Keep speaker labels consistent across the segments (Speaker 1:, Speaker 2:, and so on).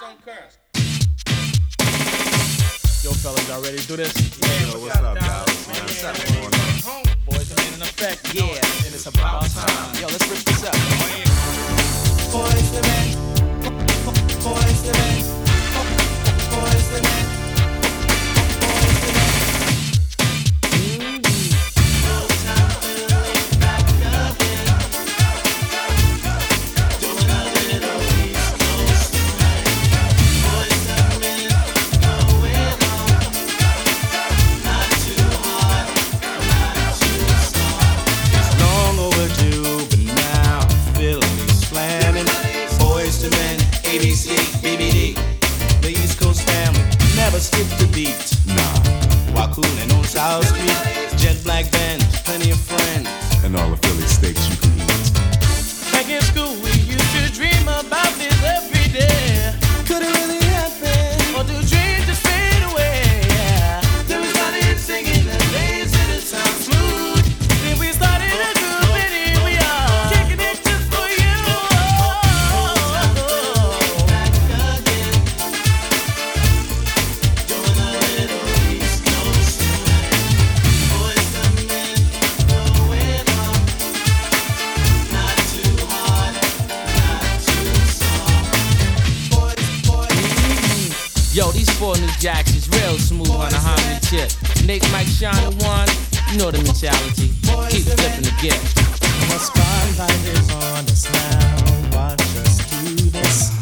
Speaker 1: Yo, fellas, y'all ready to do this?
Speaker 2: Yo, what's up, guys? What's up, man?
Speaker 1: Boys and men in effect. Yeah, and it's about time. Yo, let's rip this up.
Speaker 3: Boys and men. Boys and men. Boys and men.
Speaker 4: Skip the beat, nah. While coolin' on South Street, jet black band, plenty of friends,
Speaker 2: and all the Philly steaks you can eat.
Speaker 3: Back in school, we used to dream about this every day. Could it really happen? Or do dreams just fade away? Yeah. Then we started singing and lazy to sound smooth. Then we started a group and here we are, kicking it just for you.
Speaker 5: Yo, these 4 new jacks is real smooth on the Harmony tip. Nate, Mike, Sean, and Juan, you know the mentality. Keep flipping the gift.
Speaker 3: The spotlight is on us now. Watch us do this.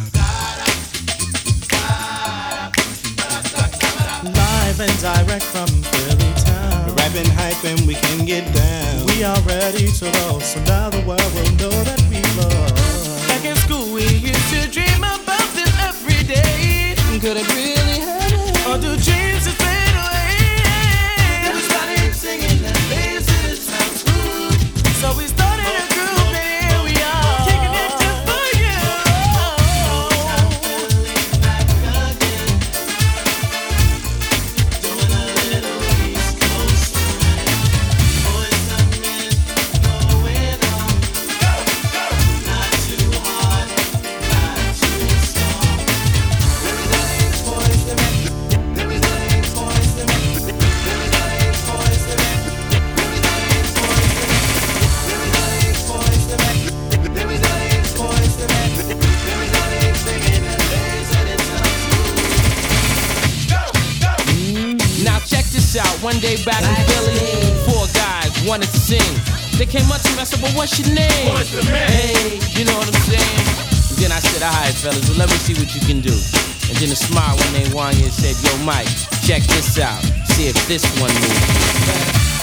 Speaker 3: Live and direct from Philly town.
Speaker 4: We're rapping, hyping, we can get down.
Speaker 3: We are ready to roll, so now the world will know that we love. Back in school, we used to dream about this every day.
Speaker 5: Could it really happen?
Speaker 3: Or do dreams just fade away? Then we started singing and dancing it sounds smooth. So we started a group and here we are, kicking it just for you. Doing a little East Coast swing. Boys and men going on. Go, go. Not too hard, not too soft. Boys and men. There is no boys and men. There is no boys and men. There is no boys and men. There is no boys and men. There is no singing and dancing it sounds smooth. Go, go.
Speaker 5: Now check this out. One day back in Philly, 4 guys wanted to sing. They came up to me, I said, well, what's your name? Hey, you know what I'm saying? And then I said, all right, fellas, well, let me see what you can do. And then a smile when they won you and said, yo, Mike, check this out. See if this one moves.